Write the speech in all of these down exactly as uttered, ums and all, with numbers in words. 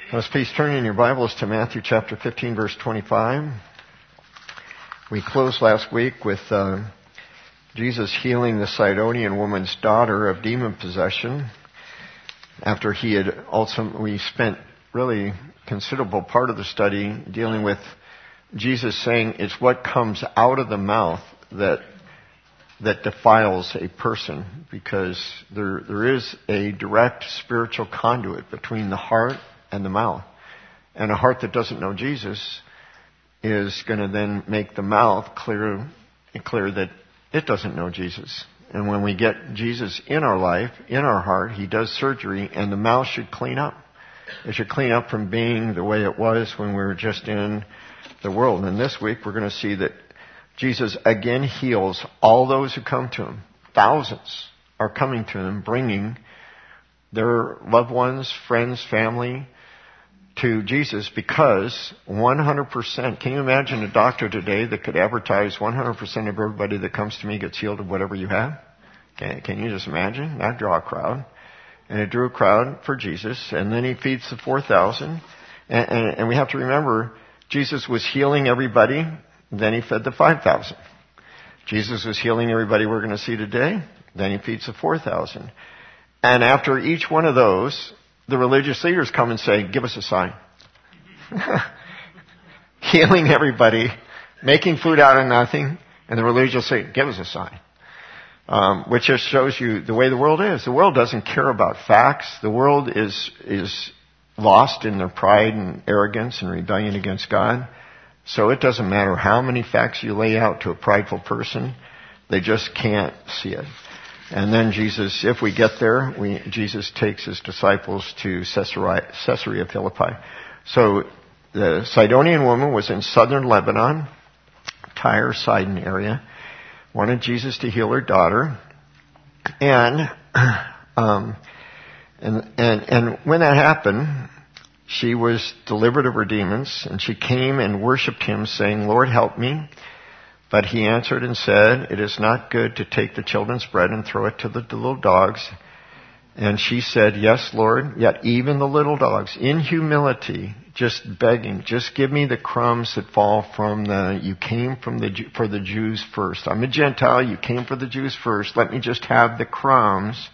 Let's please turn in your Bibles to Matthew chapter fifteen, verse twenty-five. We closed last week with uh, Jesus healing the Sidonian woman's daughter of demon possession after he had also, we spent really considerable part of the study dealing with Jesus saying it's what comes out of the mouth that that defiles a person, because there there is a direct spiritual conduit between the heart and the mouth. And a heart that doesn't know Jesus is going to then make the mouth clear, clear that it doesn't know Jesus. And when we get Jesus in our life, in our heart, He does surgery, and the mouth should clean up. It should clean up from being the way it was when we were just in the world. And this week we're going to see that Jesus again heals all those who come to Him. Thousands are coming to Him, bringing their loved ones, friends, family to Jesus, because one hundred percent, can you imagine a doctor today that could advertise one hundred percent of everybody that comes to me gets healed of whatever you have? Can, can you just imagine? That'd draw a crowd. And it drew a crowd for Jesus, and then He feeds the four thousand. And, and, and we have to remember, Jesus was healing everybody, then He fed the five thousand. Jesus was healing everybody we're going to see today, then He feeds the four thousand. And after each one of those, the religious leaders come and say, give us a sign. Healing everybody, making food out of nothing, and the religious say, give us a sign. Um, which just shows you the way the world is. The world doesn't care about facts. The world is is lost in their pride and arrogance and rebellion against God. So it doesn't matter how many facts you lay out to a prideful person, they just can't see it. And then Jesus, if we get there, we, Jesus takes His disciples to Caesarea, Caesarea Philippi. So the Sidonian woman was in southern Lebanon, Tyre, Sidon area, wanted Jesus to heal her daughter. And, um, and, and, and when that happened, she was delivered of her demons, and she came and worshipped Him, saying, Lord, help me. But He answered and said, it is not good to take the children's bread and throw it to the little dogs. And she said, yes, Lord, yet even the little dogs, in humility, just begging, just give me the crumbs that fall from the, you came from the, for the Jews first. I'm a Gentile, you came for the Jews first. Let me just have the crumbs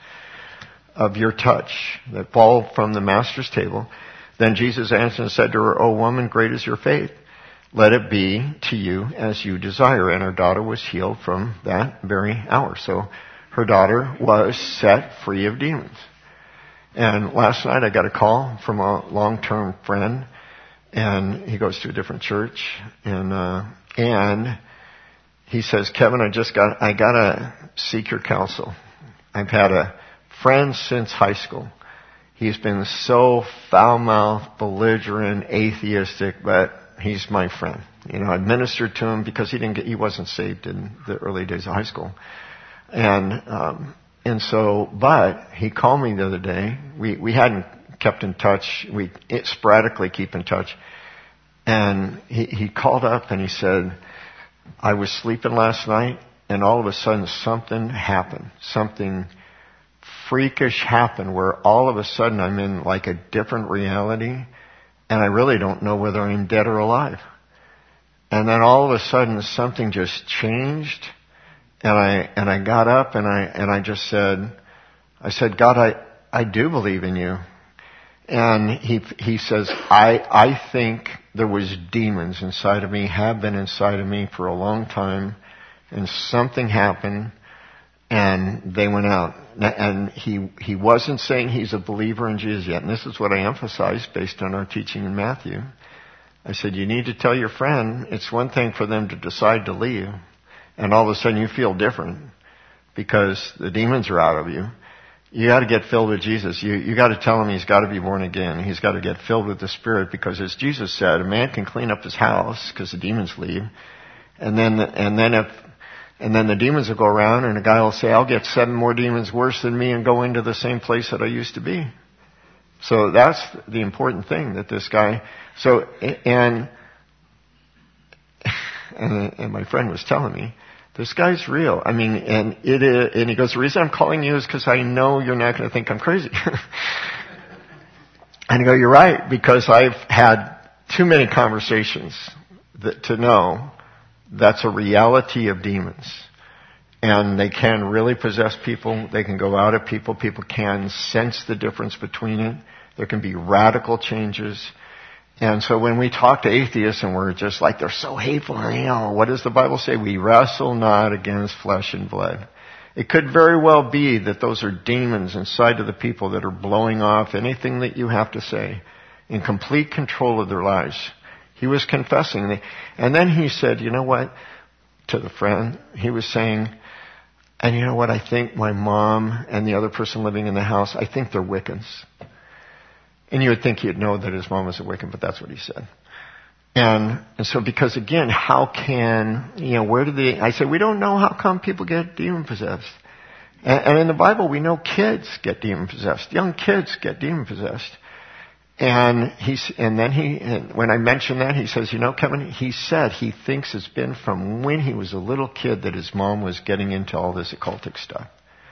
of your touch that fall from the Master's table. Then Jesus answered and said to her, O woman, great is your faith. Let it be to you as you desire. And her daughter was healed from that very hour. So her daughter was set free of demons. And last night I got a call from a long-term friend, and he goes to a different church, and uh, and he says, Kevin, I just got I gotta seek your counsel. I've had a friend since high school. He's been so foul-mouthed, belligerent, atheistic, but he's my friend. You know, I ministered to him because he didn't get, he wasn't saved in the early days of high school. And, um, and so, but he called me the other day. We, we hadn't kept in touch. We sporadically keep in touch. And he, he called up and he said, I was sleeping last night, and all of a sudden something happened. Something freakish happened where all of a sudden I'm in like a different reality. And I really don't know whether I'm dead or alive. And then all of a sudden something just changed. And I, and I got up and I, and I just said, I said, God, I, I do believe in you. And he, he says, I, I think there was demons inside of me, have been inside of me for a long time. And something happened and they went out. And he he wasn't saying he's a believer in Jesus yet. And this is what I emphasized based on our teaching in Matthew. I said, you need to tell your friend, it's one thing for them to decide to leave, and all of a sudden you feel different because the demons are out of you. You got to get filled with Jesus. You you got to tell him he's got to be born again. He's got to get filled with the Spirit, because as Jesus said, a man can clean up his house because the demons leave, and then and then if And then the demons will go around, and a guy will say, I'll get seven more demons worse than me and go into the same place that I used to be. So that's the important thing that this guy, so, and, and, and my friend was telling me, this guy's real. I mean, and it is, and he goes, the reason I'm calling you is because I know you're not going to think I'm crazy. And I go, you're right, because I've had too many conversations that, to know that's a reality of demons. And they can really possess people. They can go out at people. People can sense the difference between it. There can be radical changes. And so when we talk to atheists and we're just like, they're so hateful, you know, what does the Bible say? We wrestle not against flesh and blood. It could very well be that those are demons inside of the people that are blowing off anything that you have to say, in complete control of their lives. He was confessing. And then he said, you know what, to the friend, he was saying, and you know what, I think my mom and the other person living in the house, I think they're Wiccans. And you would think he'd know that his mom was a Wiccan, but that's what he said. And, and so because again, how can, you know, where do they, I said, we don't know how come people get demon possessed. And, and in the Bible, we know kids get demon possessed. Young kids get demon possessed. And he's, and then he, and when I mentioned that, he says, you know, Kevin, he said he thinks it's been from when he was a little kid that his mom was getting into all this occultic stuff.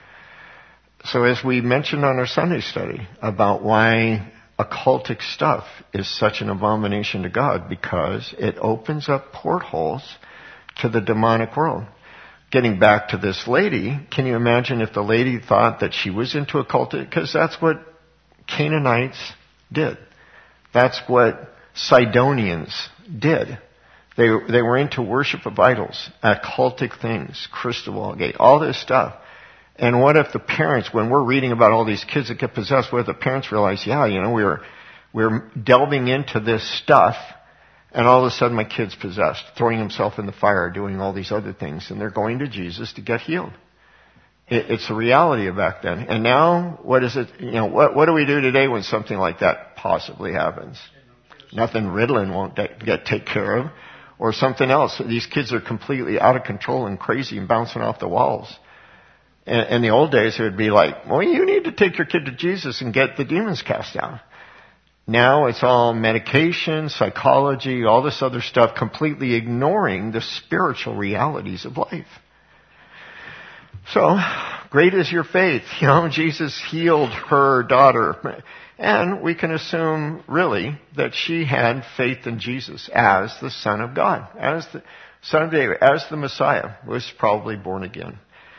So as we mentioned on our Sunday study about why occultic stuff is such an abomination to God, because it opens up portholes to the demonic world. Getting back to this lady, can you imagine if the lady thought that she was into occultic? Because that's what Canaanites did. That's what Sidonians did. They they were into worship of idols, occultic things, crystal ball gate, all this stuff. And what if the parents, when we're reading about all these kids that get possessed, what if the parents realize, yeah, you know, we're we're delving into this stuff, and all of a sudden my kid's possessed, throwing himself in the fire, doing all these other things, and they're going to Jesus to get healed. It, it's a reality of back then. And now, what is it? You know, what what do we do today when something like that possibly happens? Nothing Ritalin won't de- get take care of, or something else. These kids are completely out of control and crazy and bouncing off the walls. In the old days, it would be like, well, you need to take your kid to Jesus and get the demons cast out. Now it's all medication, psychology, all this other stuff, completely ignoring the spiritual realities of life. So, great is your faith. You know, Jesus healed her daughter. And we can assume, really, that she had faith in Jesus as the Son of God, as the Son of David, as the Messiah, was probably born again.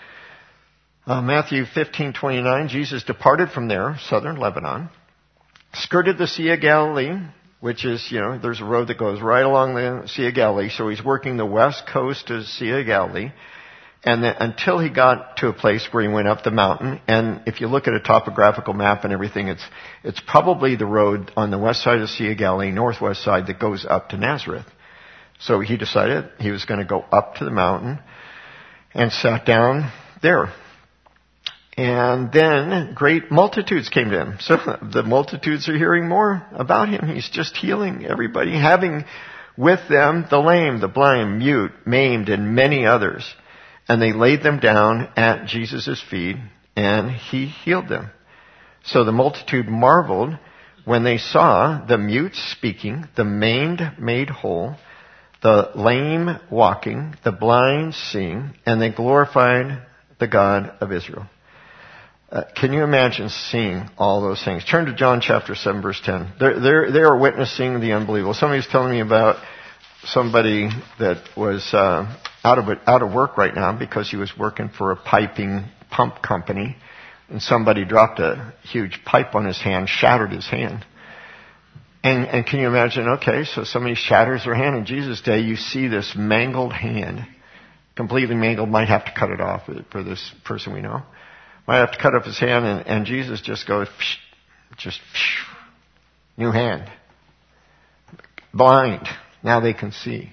Uh, Matthew fifteen twenty-nine, Jesus departed from there, southern Lebanon, skirted the Sea of Galilee, which is, you know, there's a road that goes right along the Sea of Galilee, so he's working the west coast of the Sea of Galilee, and then, until he got to a place where he went up the mountain, and if you look at a topographical map and everything, it's it's probably the road on the west side of the Sea of Galilee, northwest side, that goes up to Nazareth. So he decided he was going to go up to the mountain and sat down there. And then great multitudes came to him. So the multitudes are hearing more about him. He's just healing everybody, having with them the lame, the blind, mute, maimed, and many others. And they laid them down at Jesus' feet, and he healed them. So the multitude marveled when they saw the mute speaking, the maimed made whole, the lame walking, the blind seeing, and they glorified the God of Israel. Uh, can you imagine seeing all those things? Turn to John chapter seven, verse ten. They're, they're, they are witnessing the unbelievable. Somebody's telling me about somebody that was uh, out of out of work right now because he was working for a piping pump company, and somebody dropped a huge pipe on his hand, shattered his hand. And, and can you imagine? Okay, so somebody shatters their hand. In Jesus' day, you see this mangled hand, completely mangled. Might have to cut it off for this person we know. Might have to cut off his hand, and, and Jesus just goes, psh, just psh, new hand. Blind. Now they can see.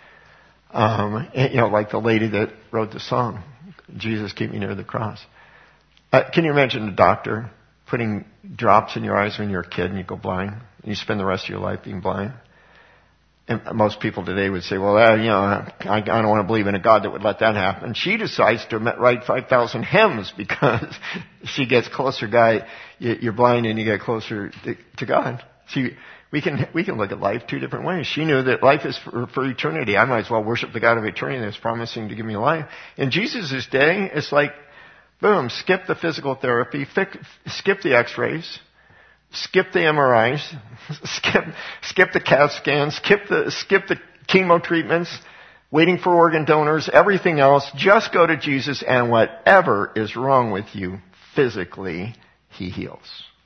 Um, you know, like the lady that wrote the song, Jesus, keep me near the cross. Uh, can you imagine a doctor putting drops in your eyes when you're a kid and you go blind? And you spend the rest of your life being blind? And most people today would say, well, uh, you know, I, I don't want to believe in a God that would let that happen. And she decides to write five thousand hymns because she gets closer, guy, you're blind and you get closer to, to God. See, we can, we can look at life two different ways. She knew that life is for, for eternity. I might as well worship the God of eternity that's promising to give me life. In Jesus' day, it's like, boom, skip the physical therapy, skip the x-rays, skip the M R Is, skip, skip the CAT scans, skip the, skip the chemo treatments, waiting for organ donors, everything else. Just go to Jesus, and whatever is wrong with you physically, He heals.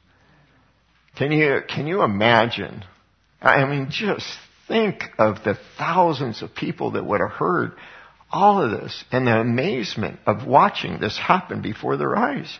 Can you, can you imagine? I mean, just think of the thousands of people that would have heard all of this and the amazement of watching this happen before their eyes.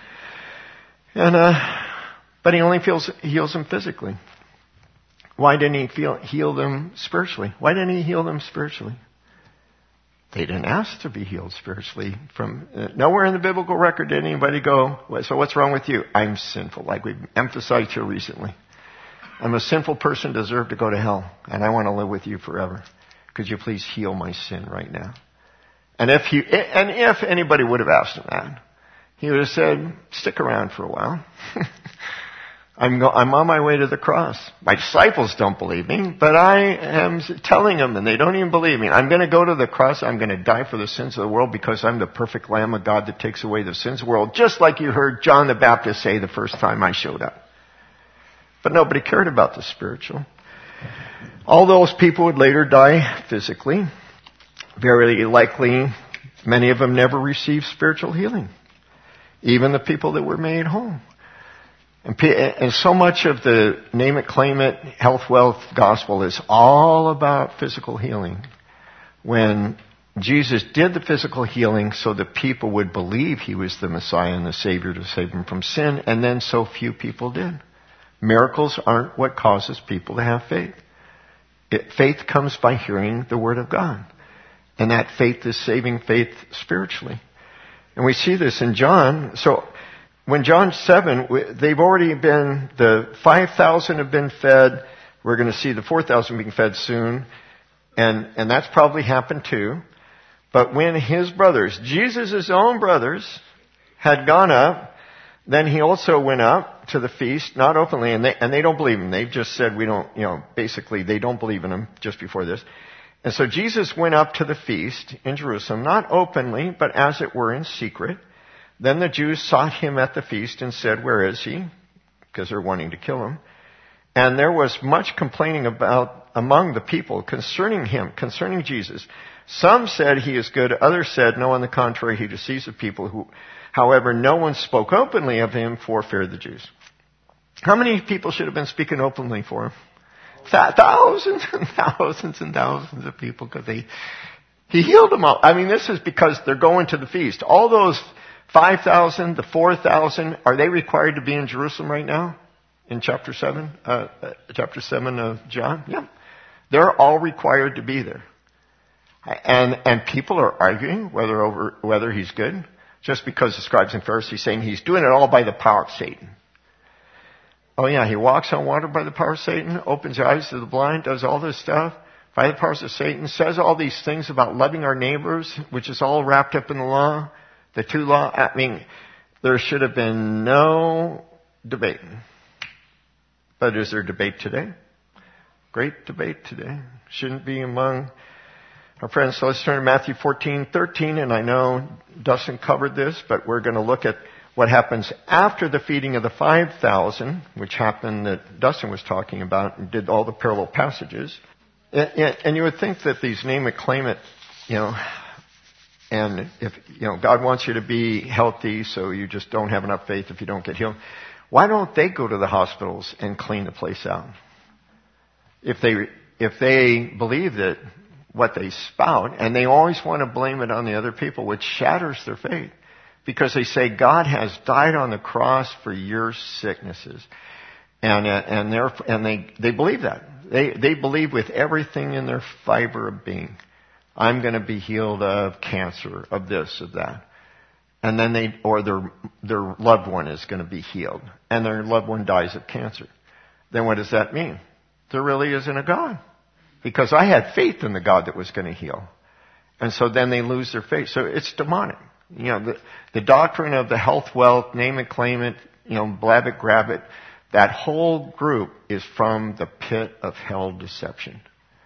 And, uh, but He only feels, heals them physically. Why didn't He feel, heal them spiritually? Why didn't He heal them spiritually? They didn't ask to be healed spiritually. From uh, nowhere in the biblical record did anybody go, so what's wrong with you? I'm sinful, like we've emphasized here recently. I'm a sinful person, deserve to go to hell, and I want to live with you forever. Could you please heal my sin right now? And if he, and if anybody would have asked him that, he would have said, stick around for a while. I'm, go, I'm on my way to the cross. My disciples don't believe me, but I am telling them, and they don't even believe me. I'm going to go to the cross. I'm going to die for the sins of the world because I'm the perfect Lamb of God that takes away the sins of the world, just like you heard John the Baptist say the first time I showed up. But nobody cared about the spiritual. All those people would later die physically. Very likely, many of them never received spiritual healing. Even the people that were made whole. And, and so much of the name it, claim it, health, wealth gospel is all about physical healing. When Jesus did the physical healing so that people would believe He was the Messiah and the Savior to save them from sin, and then so few people did. Miracles aren't what causes people to have faith. It, faith comes by hearing the Word of God. And that faith is saving faith spiritually. And we see this in John. So when John seven, they've already been, the five thousand have been fed. We're going to see the four thousand being fed soon. And, and that's probably happened too. But when His brothers, Jesus' own brothers, had gone up, then He also went up to the feast, not openly, and they, and they don't believe Him. They've just said we don't, you know, basically they don't believe in Him just before this. And so Jesus went up to the feast in Jerusalem, not openly, but as it were in secret. Then the Jews sought Him at the feast and said, where is He? Because they're wanting to kill Him. And there was much complaining about among the people concerning Him, concerning Jesus. Some said He is good, others said, no, on the contrary, He deceives the people. Who, however, no one spoke openly of Him for fear of the Jews. How many people should have been speaking openly for Him? Thousands and thousands and thousands of people, because they, He healed them all. I mean, this is because they're going to the feast. All those five thousand, the four thousand, are they required to be in Jerusalem right now? In chapter seven, uh, chapter seven of John? Yeah. They're all required to be there. And, and people are arguing whether over, whether He's good, just because the scribes and Pharisees saying He's doing it all by the power of Satan. Oh yeah, He walks on water by the power of Satan, opens the eyes to the blind, does all this stuff by the powers of Satan, says all these things about loving our neighbors, which is all wrapped up in the law, the two law. I mean, there should have been no debate. But is there debate today? Great debate today. Shouldn't be among our friends. So let's turn to Matthew fourteen thirteen, and I know Dustin covered this, but we're going to look at what happens after the feeding of the five thousand, which happened that Dustin was talking about and did all the parallel passages. And you would think that these name it, claim it, you know, and if, you know, God wants you to be healthy, so you just don't have enough faith if you don't get healed. Why don't they go to the hospitals and clean the place out? If they, if they believe that what they spout, and they always want to blame it on the other people, which shatters their faith. Because they say God has died on the cross for your sicknesses. And, uh, and they're, and they, they believe that. They, they believe with everything in their fiber of being. I'm going to be healed of cancer, of this, of that. And then they, or their, their loved one is going to be healed. And their loved one dies of cancer. Then what does that mean? There really isn't a God. Because I had faith in the God that was going to heal. And so then they lose their faith. So it's demonic. You know, the, the doctrine of the health, wealth, name it, claim it, you know, blab it, grab it, that whole group is from the pit of hell deception.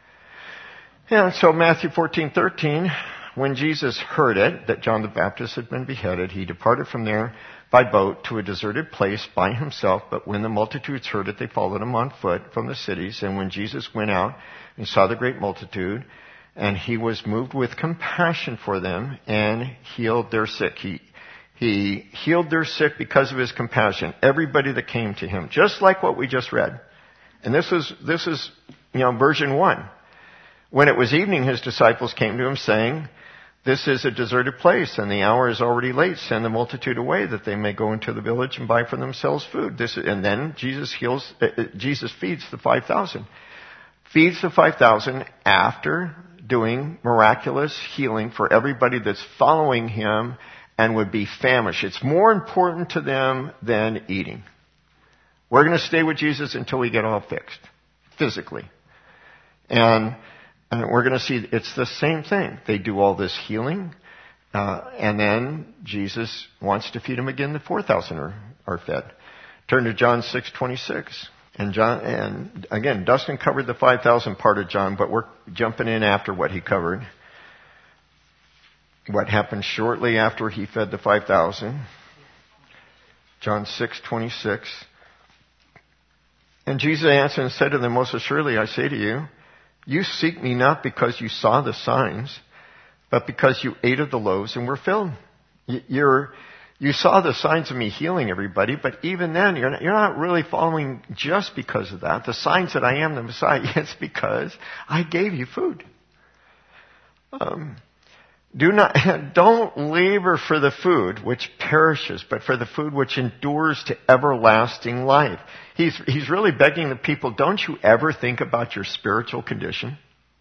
Yeah, so Matthew fourteen thirteen, when Jesus heard it, that John the Baptist had been beheaded, He departed from there, by boat to a deserted place by himself, but when the multitudes heard it, they followed him on foot from the cities. And when Jesus went out and saw the great multitude, and he was moved with compassion for them and healed their sick. He, he healed their sick because of his compassion. Everybody that came to him, just like what we just read. And this is, this is, you know, version one. When it was evening, his disciples came to him saying, this is a deserted place and the hour is already late. Send the multitude away that they may go into the village and buy for themselves food. This, and then Jesus heals, uh, Jesus feeds the five thousand. Feeds the five thousand after doing miraculous healing for everybody that's following him and would be famished. It's more important to them than eating. We're going to stay with Jesus until we get all fixed, physically. And, and we're going to see it's the same thing. They do all this healing, uh, and then Jesus wants to feed them again. The four thousand are, are fed. Turn to John six twenty-six. And John, and again, Dustin covered the five thousand part of John, but we're jumping in after what he covered. What happened shortly after he fed the five thousand. John six twenty-six. And Jesus answered and said to them, most assuredly I say to you, you seek me not because you saw the signs, but because you ate of the loaves and were filled. You're, you saw the signs of me healing everybody, but even then, you're not, you're not really following just because of that. The signs that I am the Messiah, it's because I gave you food. Um, do not, don't labor for the food which perishes, but for the food which endures to everlasting life. He's, he's really begging the people, don't you ever think about your spiritual condition?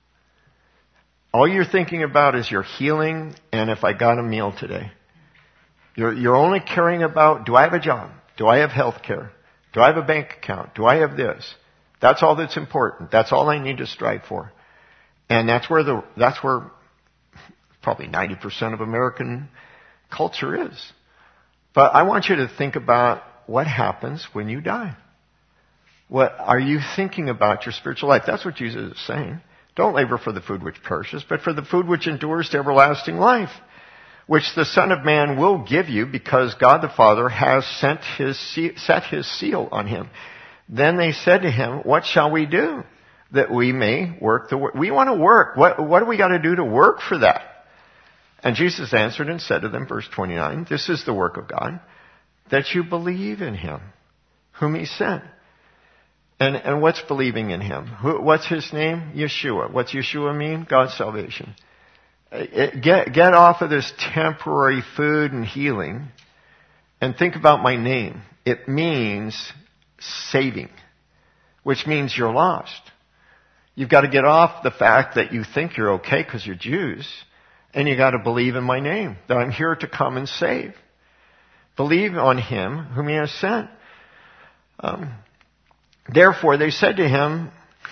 All you're thinking about is your healing and if I got a meal today. You're, you're only caring about, do I have a job? Do I have health care? Do I have a bank account? Do I have this? That's all that's important. That's all I need to strive for. And that's where the, that's where probably ninety percent of American culture is. But I want you to think about what happens when you die. What are you thinking about your spiritual life? That's what Jesus is saying. Don't labor for the food which perishes, but for the food which endures to everlasting life, which the Son of Man will give you because God the Father has sent his, set his seal on him. Then they said to him, what shall we do that we may work the work? We want to work. What, what do we got to do to work for that? And Jesus answered and said to them, verse twenty-nine, this is the work of God, that you believe in him, whom he sent. And, and what's believing in him? Who, what's his name? Yeshua. What's Yeshua mean? God's salvation. Get, get off of this temporary food and healing and think about my name. It means saving, which means you're lost. You've got to get off the fact that you think you're okay because you're Jews, and you got to believe in my name, that I'm here to come and save. Believe on him whom he has sent. Um, therefore, they said to him,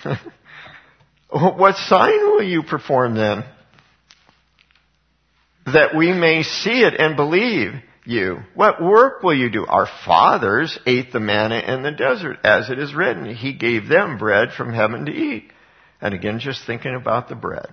what sign will you perform then, that we may see it and believe you? What work will you do? Our fathers ate the manna in the desert, as it is written. He gave them bread from heaven to eat. And again, just thinking about the bread.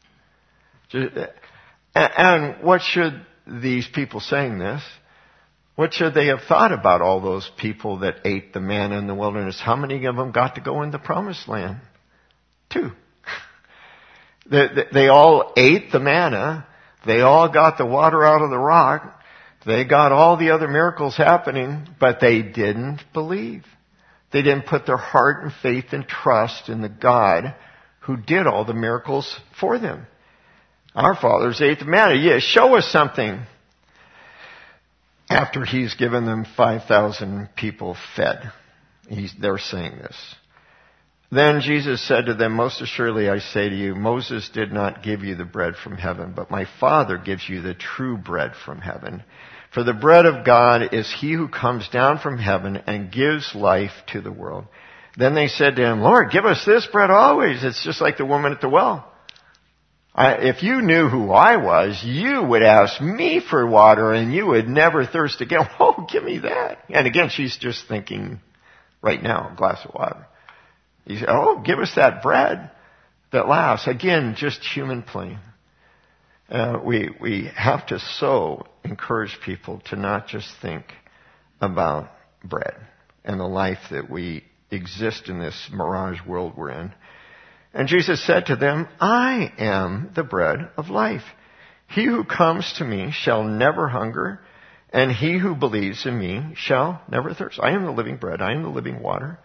And what should these people saying this? What should they have thought about all those people that ate the manna in the wilderness? How many of them got to go in the promised land? Two. They, they all ate the manna. They all got the water out of the rock. They got all the other miracles happening, but they didn't believe. They didn't put their heart and faith and trust in the God who did all the miracles for them. Our fathers ate the manna. Yeah, show us something. After he's given them five thousand people fed. He's, they're saying this. Then Jesus said to them, most assuredly I say to you, Moses did not give you the bread from heaven, but my Father gives you the true bread from heaven. For the bread of God is he who comes down from heaven and gives life to the world. Then they said to him, Lord, give us this bread always. It's just like the woman at the well. I, if you knew who I was, you would ask me for water and you would never thirst again. Oh, give me that. And again, she's just thinking right now, a glass of water. He said, oh, give us that bread that lasts. Again, just human plane. Uh, we, we have to so encourage people to not just think about bread and the life that we exist in this mirage world we're in. And Jesus said to them, I am the bread of life. He who comes to me shall never hunger, and he who believes in me shall never thirst. I am the living bread. I am the living water.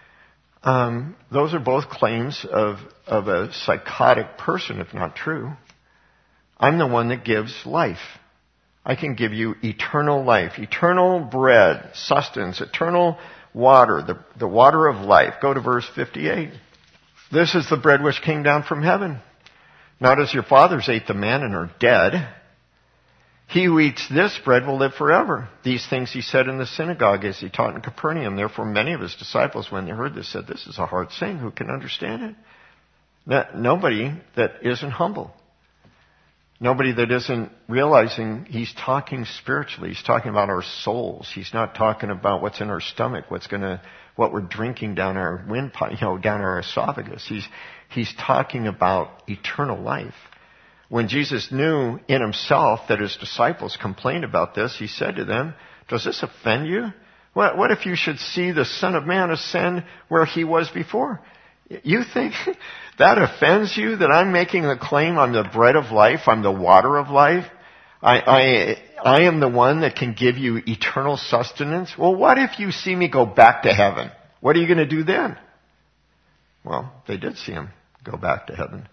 Um, those are both claims of, of a psychotic person, if not true. I'm the one that gives life. I can give you eternal life, eternal bread, sustenance, eternal water, the, the water of life. Go to verse fifty-eight. This is the bread which came down from heaven. Not as your fathers ate the manna and are dead. He who eats this bread will live forever. These things he said in the synagogue as he taught in Capernaum. Therefore many of his disciples, when they heard this, said, this is a hard saying. Who can understand it? Now, nobody that isn't humble. Nobody that isn't realizing he's talking spiritually. He's talking about our souls. He's not talking about what's in our stomach, what's gonna, what we're drinking down our windpipe, you know, down our esophagus. He's, he's talking about eternal life. When Jesus knew in himself that his disciples complained about this, he said to them, does this offend you? What, what if you should see the Son of Man ascend where he was before? You think that offends you, that I'm making the claim I'm the bread of life, I'm the water of life? I, I, I am the one that can give you eternal sustenance? Well, what if you see me go back to heaven? What are you going to do then? Well, they did see him go back to heaven.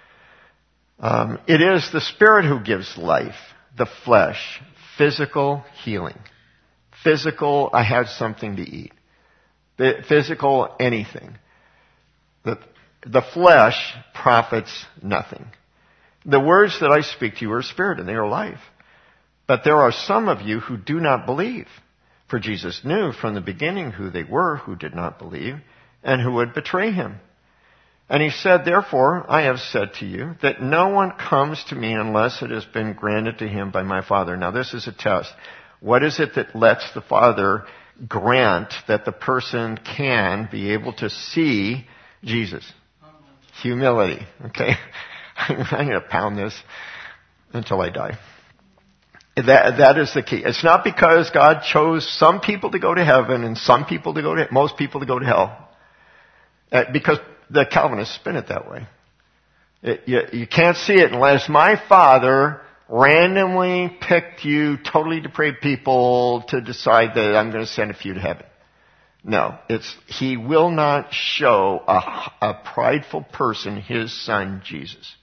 Um, it is the Spirit who gives life, the flesh, physical healing. Physical, I have something to eat. Physical, anything. The, the flesh profits nothing. The words that I speak to you are spirit and they are life. But there are some of you who do not believe. For Jesus knew from the beginning who they were who did not believe and who would betray him. And he said, therefore, I have said to you that no one comes to me unless it has been granted to him by my Father. Now this is a test. What is it that lets the Father grant that the person can be able to see Jesus? Humility. Okay? I'm going to pound this until I die. That, that is the key. It's not because God chose some people to go to heaven and some people to go to, most people to go to hell. Uh, because the Calvinists spin it that way. It, you, you can't see it unless my Father randomly picked you totally depraved people to decide that I'm going to send a few to heaven. No, it's, he will not show a, a prideful person his son, Jesus.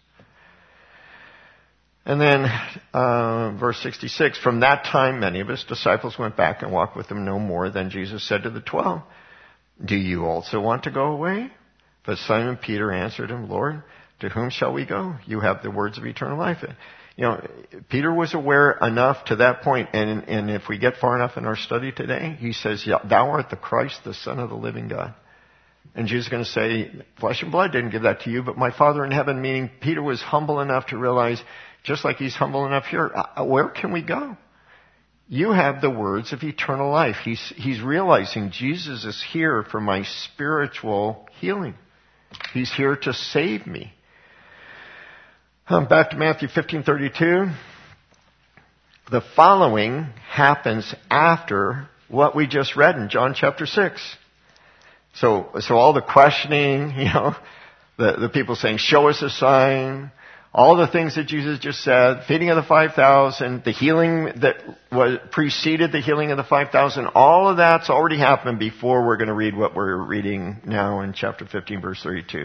And then, uh, verse sixty-six, from that time many of his disciples went back and walked with him no more. Then Jesus said to the twelve, do you also want to go away? But Simon Peter answered him, Lord, to whom shall we go? You have the words of eternal life. You know, Peter was aware enough to that point, and, and if we get far enough in our study today, he says, yeah, thou art the Christ, the Son of the living God. And Jesus is going to say, flesh and blood didn't give that to you, but my Father in heaven, meaning Peter was humble enough to realize, just like he's humble enough here, where can we go? You have the words of eternal life. He's, he's realizing Jesus is here for my spiritual healing. He's here to save me. Um, back to Matthew fifteen thirty-two. The following happens after what we just read in John chapter six. So, so all the questioning, you know, the, the people saying, show us a sign, all the things that Jesus just said, feeding of the five thousand, the healing that was preceded the healing of the five thousand, all of that's already happened before we're going to read what we're reading now in chapter fifteen, verse thirty-two.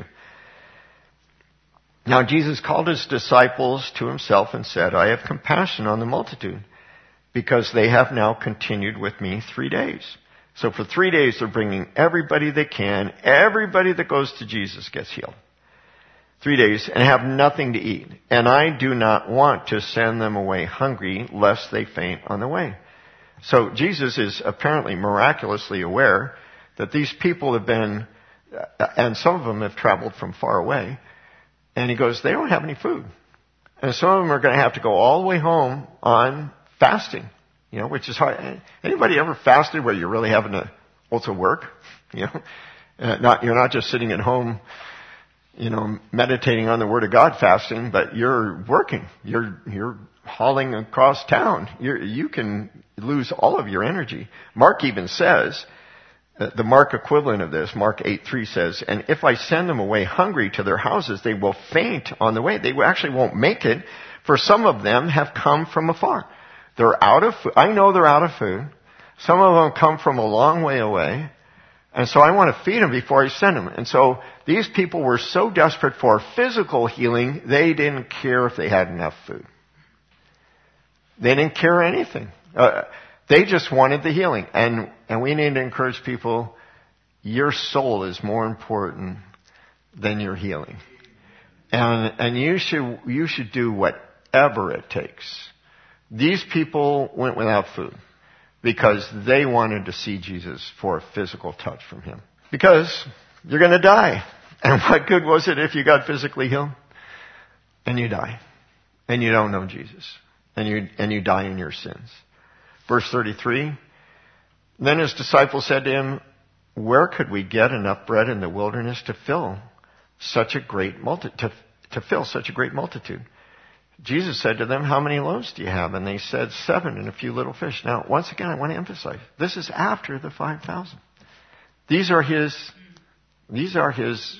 Now Jesus called his disciples to himself and said, I have compassion on the multitude, because they have now continued with me three days. So for three days they're bringing everybody they can. Everybody that goes to Jesus gets healed. Three days and have nothing to eat. And I do not want to send them away hungry, lest they faint on the way. So Jesus is apparently miraculously aware that these people have been, and some of them have traveled from far away. And he goes, they don't have any food. And some of them are going to have to go all the way home on fasting, you know, which is hard. Anybody ever fasted where you're really having to also work? You know, uh, not, you're not just sitting at home, you know, meditating on the Word of God fasting, but you're working. You're, you're hauling across town. You're, you can lose all of your energy. Mark even says, uh, the Mark equivalent of this, Mark eight three says, and if I send them away hungry to their houses, they will faint on the way. They actually won't make it, for some of them have come from afar. They're out of food. I know they're out of food. Some of them come from a long way away. And so I want to feed them before I send them. And so these people were so desperate for physical healing, they didn't care if they had enough food. They didn't care anything. Uh, they just wanted the healing. And, and we need to encourage people, your soul is more important than your healing. And, and you should, you should do whatever it takes. These people went without food because they wanted to see Jesus for a physical touch from him. Because you're going to die. And what good was it if you got physically healed? And you die. And you don't know Jesus. And you, and you die in your sins. Verse thirty-three. Then his disciples said to him, where could we get enough bread in the wilderness to fill such a great multi- to, to fill such a great multitude? Jesus said to them, how many loaves do you have? And they said, seven and a few little fish. Now, once again, I want to emphasize, this is after the five thousand. These are his, these are his,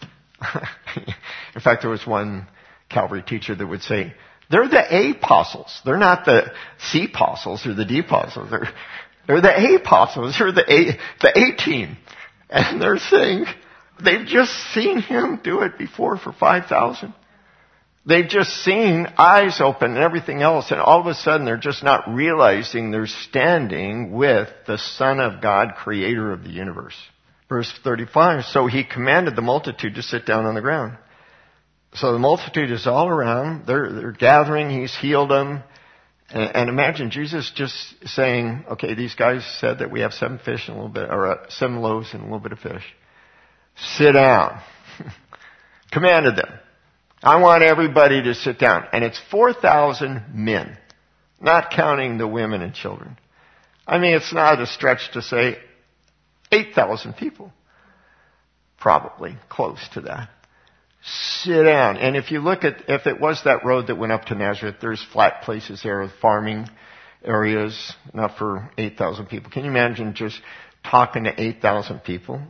in fact, there was one Calvary teacher that would say, they're the apostles. They're not the C-apostles or the D-apostles. They're, they're the apostles. They're the A, the A-team. And they're saying, they've just seen him do it before for five thousand. They've just seen eyes open and everything else, and all of a sudden they're just not realizing they're standing with the Son of God, creator of the universe. Verse thirty-five, so he commanded the multitude to sit down on the ground. So the multitude is all around. They're, they're gathering. He's healed them. And, and imagine Jesus just saying, okay, these guys said that we have seven fish and a little bit, or uh, seven loaves and a little bit of fish. Sit down. Commanded them. I want everybody to sit down. And it's four thousand men, not counting the women and children. I mean, it's not a stretch to say eight thousand people. Probably close to that. Sit down. And if you look at, if it was that road that went up to Nazareth, there's flat places there with farming areas, not for eight thousand people. Can you imagine just talking to eight thousand people?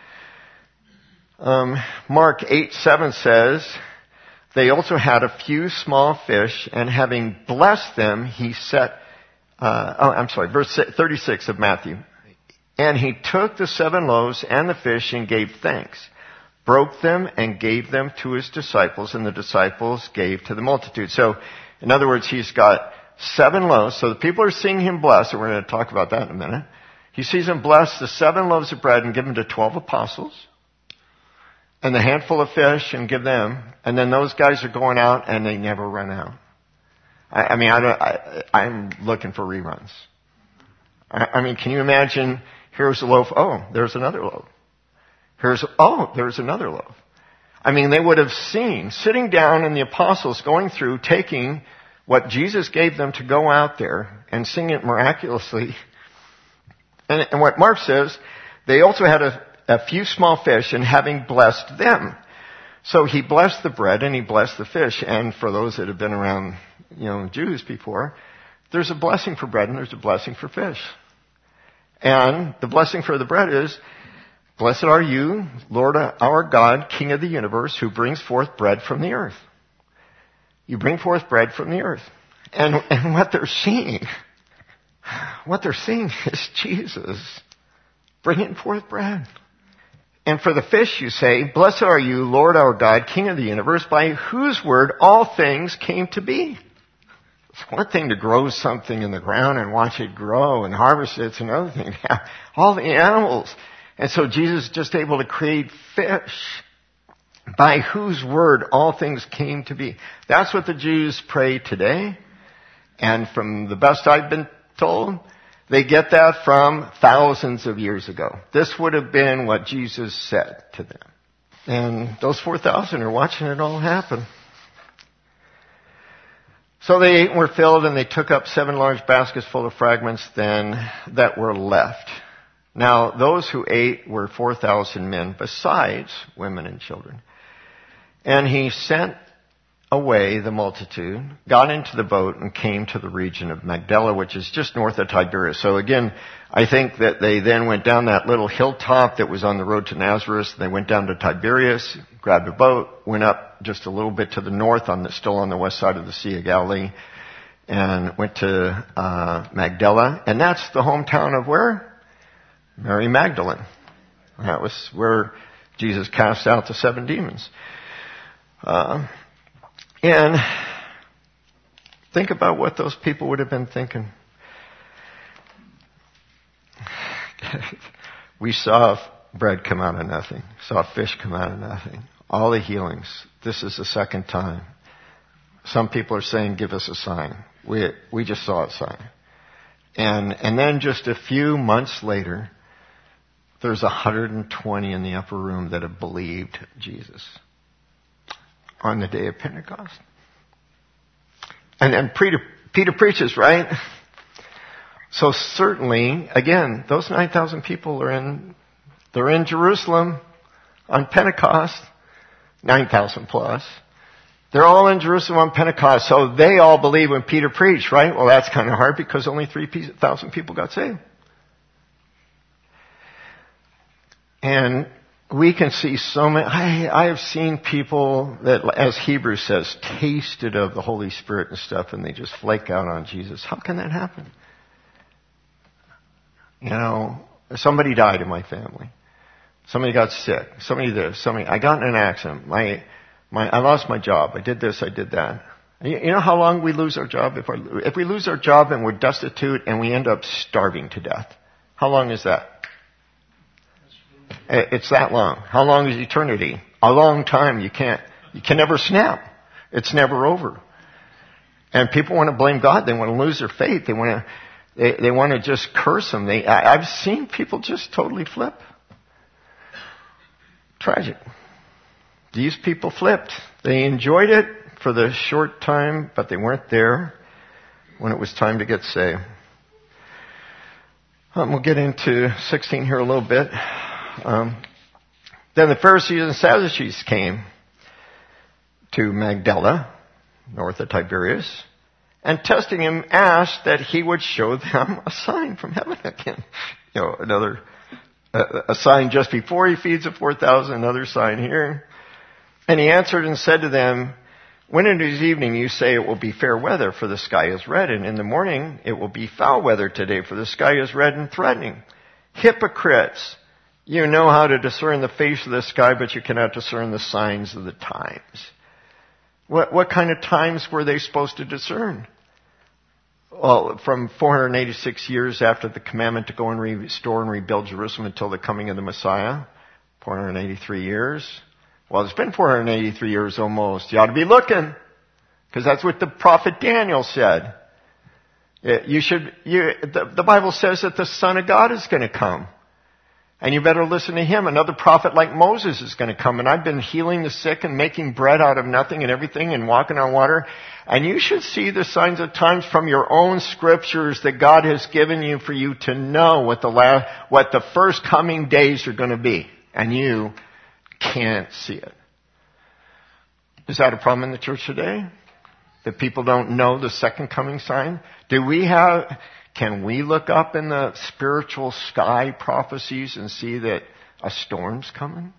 Um, Mark eight seven says, they also had a few small fish, and having blessed them, he set, uh, oh, I'm sorry, verse thirty-six of Matthew. And he took the seven loaves and the fish and gave thanks, broke them and gave them to his disciples, and the disciples gave to the multitude. So, in other words, he's got seven loaves. So the people are seeing him bless, and we're going to talk about that in a minute. He sees him bless the seven loaves of bread and give them to twelve apostles, and the handful of fish and give them. And then those guys are going out and they never run out. I, I mean, I don't, I, I'm looking for reruns. I, I mean, can you imagine, here's a loaf, oh, there's another loaf. Here's, oh, there's another loaf. I mean, they would have seen, sitting down and the apostles going through, taking what Jesus gave them to go out there and sing it miraculously. And, and what Mark says, they also had a a few small fish, and having blessed them. So he blessed the bread and he blessed the fish. And for those that have been around, you know, Jews before, there's a blessing for bread and there's a blessing for fish. And the blessing for the bread is, blessed are you, Lord our God, King of the universe, who brings forth bread from the earth. You bring forth bread from the earth. And, and what they're seeing, what they're seeing is Jesus bringing forth bread. And for the fish you say, blessed are you, Lord our God, King of the universe, by whose word all things came to be. It's one thing to grow something in the ground and watch it grow and harvest it. It's another thing to have all the animals. And so Jesus is just able to create fish by whose word all things came to be. That's what the Jews pray today. And from the best I've been told, they get that from thousands of years ago. This would have been what Jesus said to them. And those four thousand are watching it all happen. So they were filled, and they took up seven large baskets full of fragments then that were left. Now those who ate were four thousand men, besides women and children. And he sent away the multitude, got into the boat, and came to the region of Magdala, which is just north of Tiberias. So again, I think that they then went down that little hilltop that was on the road to Nazareth. They went down to Tiberias, grabbed a boat, went up just a little bit to the north, on the, still on the west side of the Sea of Galilee, and went to uh, Magdala. And that's the hometown of where? Mary Magdalene. That was where Jesus cast out the seven demons. Uh, and think about what those people would have been thinking. We saw bread come out of nothing. Saw fish come out of nothing. All the healings. This is the second time. Some people are saying, give us a sign. We we just saw a sign. And and then just a few months later, there's one hundred twenty in the upper room that have believed Jesus on the day of Pentecost. And then Peter, Peter preaches, right? So certainly, again, those nine thousand people are in, they're in Jerusalem on Pentecost, nine thousand plus. They're all in Jerusalem on Pentecost, so they all believe when Peter preached, right? Well, that's kind of hard because only three thousand people got saved. And we can see so many, I, I have seen people that, as Hebrews says, tasted of the Holy Spirit and stuff, and they just flake out on Jesus. How can that happen? You know, somebody died in my family. Somebody got sick. Somebody this. Somebody, I got in an accident. My, my, I lost my job. I did this. I did that. You, you know how long we lose our job? If, our, if we lose our job and we're destitute and we end up starving to death, how long is that? It's that long. How long is eternity? A long time. You can't, you can never snap. It's never over. And people want to blame God. They want to lose their faith. They want to, they, they want to just curse Him. They, I, I've seen people just totally flip. Tragic. These people flipped. They enjoyed it for the short time, but they weren't there when it was time to get saved. Um, we'll get into sixteen here a little bit. Um, then the Pharisees and Sadducees came to Magdala, north of Tiberias, and testing him asked that he would show them a sign from heaven again. You know, another, a, a sign just before he feeds the four thousand, another sign here. And he answered and said to them, when it is evening you say it will be fair weather, for the sky is red, and in the morning it will be foul weather today, for the sky is red and threatening. Hypocrites! You know how to discern the face of the sky, but you cannot discern the signs of the times. What, what kind of times were they supposed to discern? Well, from four hundred eighty-six years after the commandment to go and restore and rebuild Jerusalem until the coming of the Messiah. four hundred eighty-three years. Well, it's been four hundred eighty-three years almost. You ought to be looking. Because that's what the prophet Daniel said. You should, you, the, the Bible says that the Son of God is going to come. And you better listen to him. Another prophet like Moses is going to come. And I've been healing the sick and making bread out of nothing and everything and walking on water. And you should see the signs of times from your own scriptures that God has given you for you to know what the last, what the first coming days are going to be. And you can't see it. Is that a problem in the church today? That people don't know the second coming sign? Do we have... Can we look up in the spiritual sky prophecies and see that a storm's coming?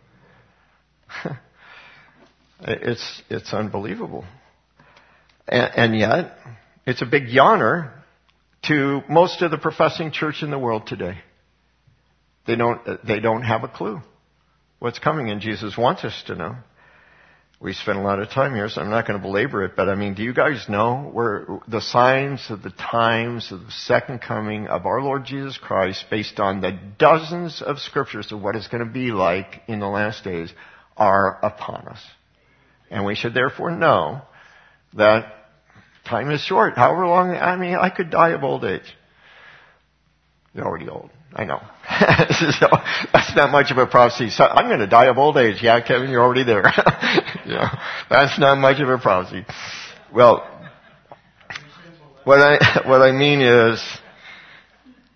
it's it's unbelievable. And, and yet, it's a big yawner to most of the professing church in the world today. They don't they don't have a clue what's coming, and Jesus wants us to know. We spent a lot of time here, so I'm not going to belabor it, but I mean, do you guys know where the signs of the times of the second coming of our Lord Jesus Christ, based on the dozens of scriptures of what it's going to be like in the last days, are upon us? And we should therefore know that time is short. However long, I mean, I could die of old age. You're already old. I know. So, that's not much of a prophecy. So I'm going to die of old age. Yeah, Kevin, you're already there. Yeah, that's not much of a prophecy. Well, what I what I mean is,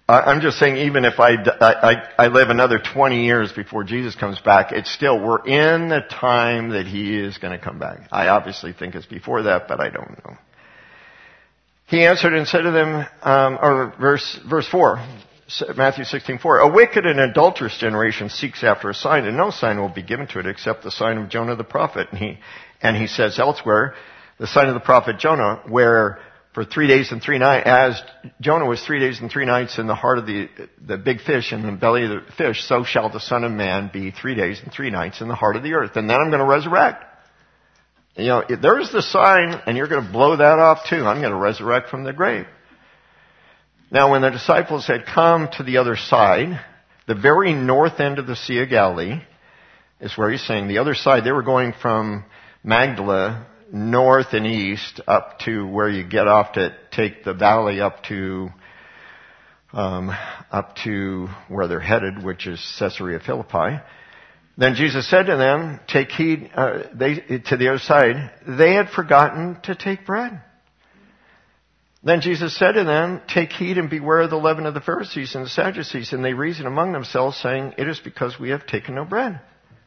I'm just saying, even if I, I, I live another twenty years before Jesus comes back, it's still, we're in the time that he is going to come back. I obviously think it's before that, but I don't know. He answered and said to them, um, or verse, verse four, Matthew sixteen four, a wicked and adulterous generation seeks after a sign, and no sign will be given to it except the sign of Jonah the prophet. And he, and he says elsewhere, the sign of the prophet Jonah, where for three days and three nights, as Jonah was three days and three nights in the heart of the, the big fish, in the belly of the fish, so shall the Son of Man be three days and three nights in the heart of the earth. And then I'm going to resurrect. You know, there's the sign, and you're going to blow that off too. I'm going to resurrect from the grave. Now, when the disciples had come to the other side, the very north end of the Sea of Galilee is where he's saying the other side. They were going from Magdala north and east up to where you get off to take the valley up to um, up to where they're headed, which is Caesarea Philippi. Then Jesus said to them, "Take heed." Uh, they to the other side. They had forgotten to take bread. Then Jesus said to them, "Take heed and beware of the leaven of the Pharisees and the Sadducees." And they reasoned among themselves, saying, "It is because we have taken no bread."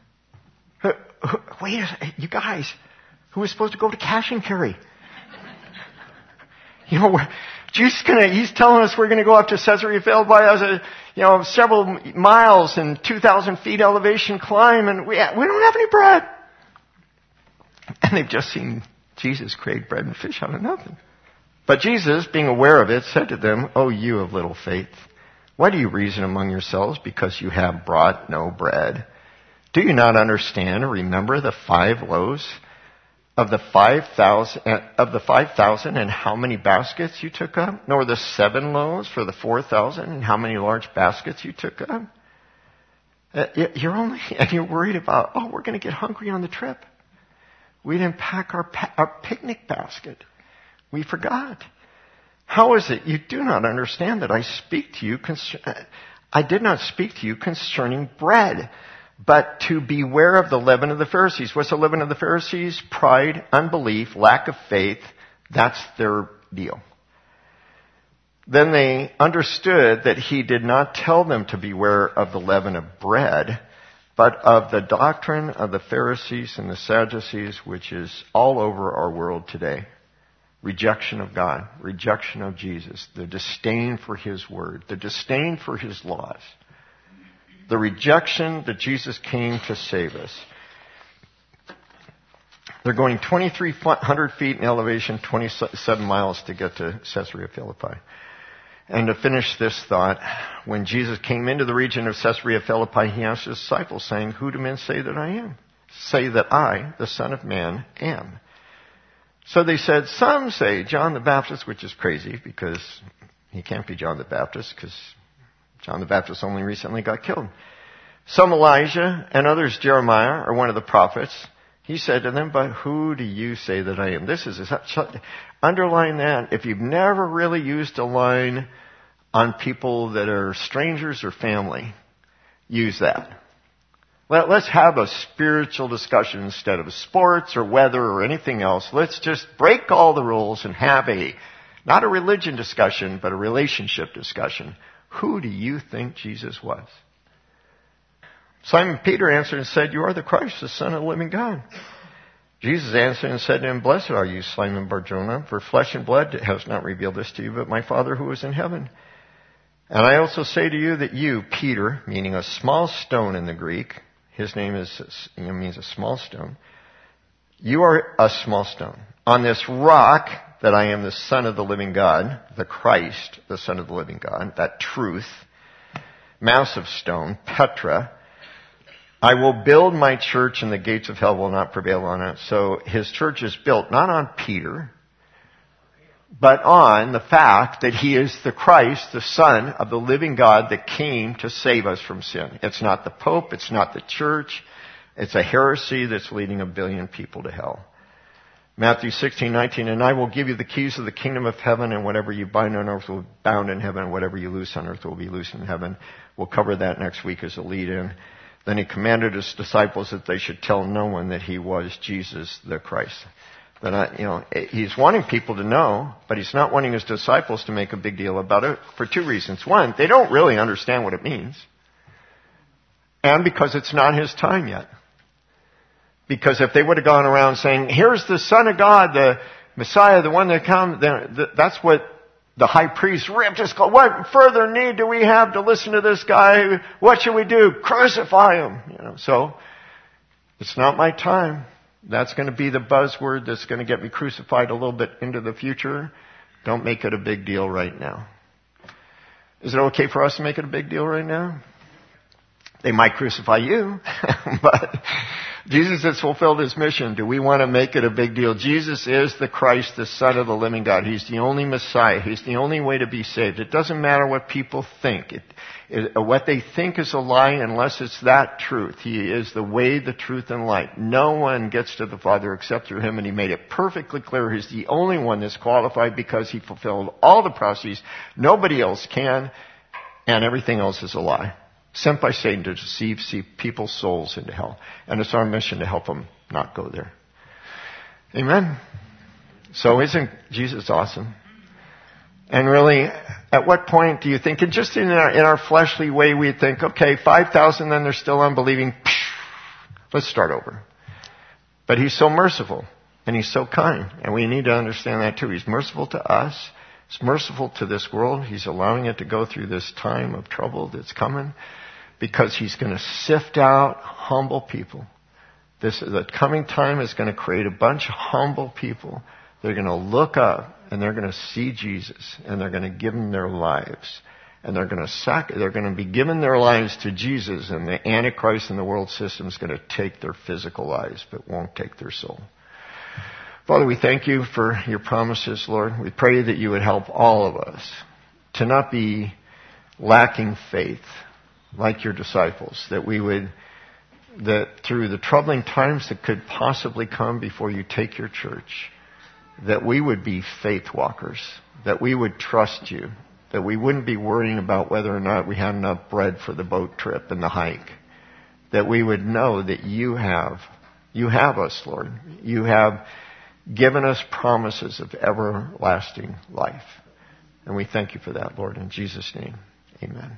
Wait a second, you guys. Who was supposed to go to cash and carry? You know, Jesus gonna, he's telling us we're going to go up to Caesarea Philippi as a, you know, several miles and two thousand feet elevation climb, and we, we don't have any bread. And they've just seen Jesus create bread and fish out of nothing. But Jesus, being aware of it, said to them, "O you of little faith, why do you reason among yourselves because you have brought no bread? Do you not understand or remember the five loaves of the five thousand, of the five thousand, and how many baskets you took up? Nor the seven loaves for the four thousand, and how many large baskets you took up? Uh, you're only, and you're worried about, oh, we're going to get hungry on the trip. We didn't pack our, our picnic basket. We forgot. How is it you do not understand that I speak to you, concern, I did not speak to you concerning bread, but to beware of the leaven of the Pharisees. What's the leaven of the Pharisees? Pride, unbelief, lack of faith. That's their deal. Then they understood that he did not tell them to beware of the leaven of bread, but of the doctrine of the Pharisees and the Sadducees, which is all over our world today. Rejection of God, rejection of Jesus, the disdain for his word, the disdain for his laws. The rejection that Jesus came to save us. They're going twenty-three hundred feet in elevation, twenty-seven miles to get to Caesarea Philippi. And to finish this thought, when Jesus came into the region of Caesarea Philippi, he asked his disciples, saying, "Who do men say that I am?" "Say that I, the Son of Man, am." So they said, "Some say John the Baptist," which is crazy because he can't be John the Baptist because John the Baptist only recently got killed. "Some Elijah, and others Jeremiah, or one of the prophets." He said to them, "But who do you say that I am?" This is, underline that. If you've never really used a line on people that are strangers or family, use that. Let, let's have a spiritual discussion instead of sports or weather or anything else. Let's just break all the rules and have a, not a religion discussion, but a relationship discussion. Who do you think Jesus was? Simon Peter answered and said, "You are the Christ, the Son of the living God." Jesus answered and said to him, "Blessed are you, Simon Bar-Jonah, for flesh and blood has not revealed this to you, but my Father who is in heaven. And I also say to you that you, Peter," meaning a small stone in the Greek, his name is, you know, means a small stone, "you are a small stone. On this rock that I am the Son of the living God," the Christ, the Son of the living God, that truth, massive stone, Petra, "I will build my church, and the gates of hell will not prevail on it." So his church is built not on Peter, but on the fact that he is the Christ, the Son of the living God that came to save us from sin. It's not the Pope, it's not the church, it's a heresy that's leading a billion people to hell. Matthew sixteen nineteen, "And I will give you the keys of the kingdom of heaven, and whatever you bind on earth will be bound in heaven, and whatever you loose on earth will be loosed in heaven." We'll cover that next week as a lead-in. Then he commanded his disciples that they should tell no one that he was Jesus the Christ. But I, you know, he's wanting people to know, but he's not wanting his disciples to make a big deal about it for two reasons. One, they don't really understand what it means. And because it's not his time yet. Because if they would have gone around saying, here's the Son of God, the Messiah, the one that comes, then that's what the high priest ripped his call. What further need do we have to listen to this guy? What should we do? Crucify him. You know, so it's not my time. That's going to be the buzzword that's going to get me crucified a little bit into the future. Don't make it a big deal right now. Is it okay for us to make it a big deal right now? They might crucify you, but Jesus has fulfilled his mission. Do we want to make it a big deal? Jesus is the Christ, the Son of the living God. He's the only Messiah. He's the only way to be saved. It doesn't matter what people think. It, it, what they think is a lie unless it's that truth. He is the way, the truth, and light. No one gets to the Father except through him, and he made it perfectly clear. He's the only one that's qualified because he fulfilled all the prophecies. Nobody else can, and everything else is a lie. Sent by Satan to deceive people's souls into hell. And it's our mission to help them not go there. Amen? So isn't Jesus awesome? And really, at what point do you think, and just in our, in our fleshly way, we think, okay, five thousand, then they're still unbelieving. Let's start over. But he's so merciful, and he's so kind. And we need to understand that too. He's merciful to us. He's merciful to this world. He's allowing it to go through this time of trouble that's coming. Because he's going to sift out humble people. This, the coming time is going to create a bunch of humble people. They're going to look up and they're going to see Jesus and they're going to give him their lives. And they're going to sac- they're going to be giving their lives to Jesus, and the Antichrist and the world system is going to take their physical lives but won't take their soul. Father, we thank you for your promises, Lord. We pray that you would help all of us to not be lacking faith like your disciples, that we would, that through the troubling times that could possibly come before you take your church, that we would be faith walkers, that we would trust you, that we wouldn't be worrying about whether or not we had enough bread for the boat trip and the hike, that we would know that you have, you have us, Lord. You have given us promises of everlasting life. And we thank you for that, Lord, in Jesus' name. Amen.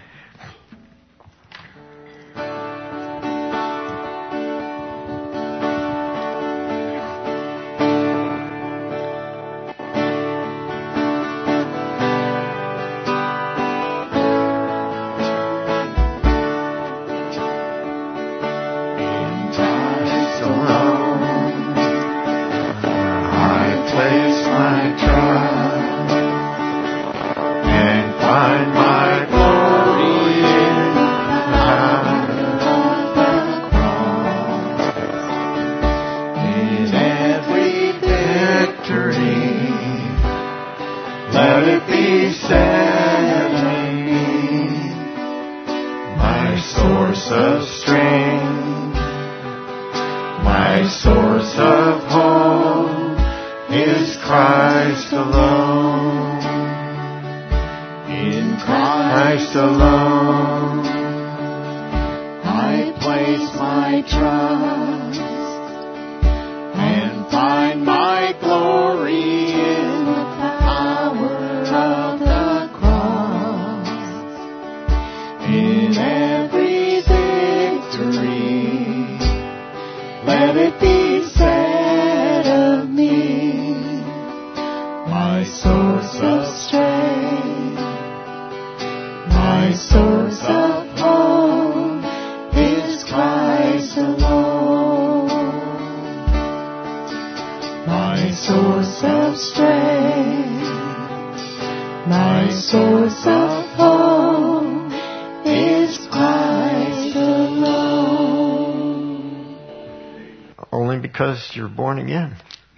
You're born again.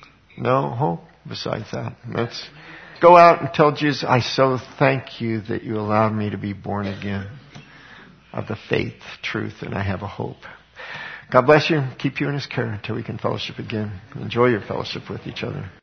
No hope besides that. Let's go out and tell Jesus, I so thank you that you allowed me to be born again of the faith, truth, and I have a hope. God bless you. Keep you in his care until we can fellowship again. Enjoy your fellowship with each other.